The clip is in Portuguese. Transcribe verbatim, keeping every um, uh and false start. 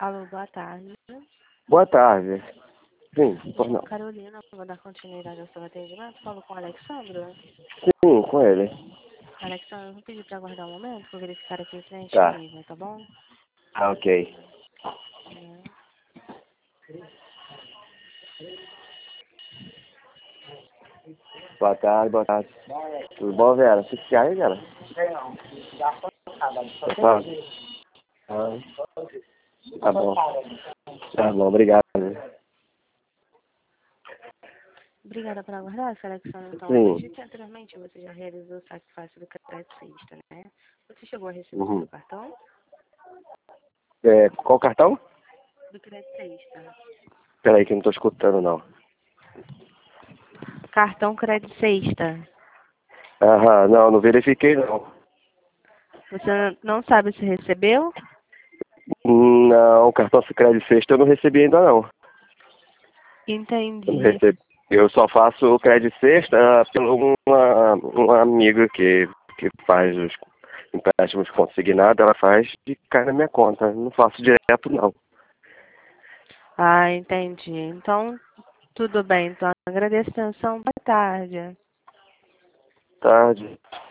Alô, boa tarde. Boa tarde. Sim, por não. Carolina, vou dar continuidade ao seu atendimento. Falo com o Alexandre. Sim, com ele. Alexandre, eu vou pedir para aguardar um momento para verificar aqui o cliente Tá. disponível, tá bom? Ah, ok. Né? Boa tarde, boa tarde. Tudo bom, Vera? Você quer aí, Vera? Tá. Ah, tá bom. Tá bom, obrigado. Obrigada por aguardar, seu Alexandre. Então, eu Sim. acredito que anteriormente você já realizou o sacrifício do crédito sexta, né? Você chegou a receber o Uhum. seu cartão? É, qual cartão? Do crédito sexta. Peraí que eu não tô escutando, não. Cartão crédito sexta. Aham, não, não verifiquei, não. Você não sabe se recebeu? Não, cartão crédito sexta eu não recebi ainda, não. Eu não Entendi. recebi. Eu só faço o crédito sexta pelo uma, uma amiga que, que faz os empréstimos consignados, ela faz e cai na minha conta. Não faço direto, não. Ah, entendi. Então, tudo bem. Então, agradeço a atenção. Boa tarde. Tarde.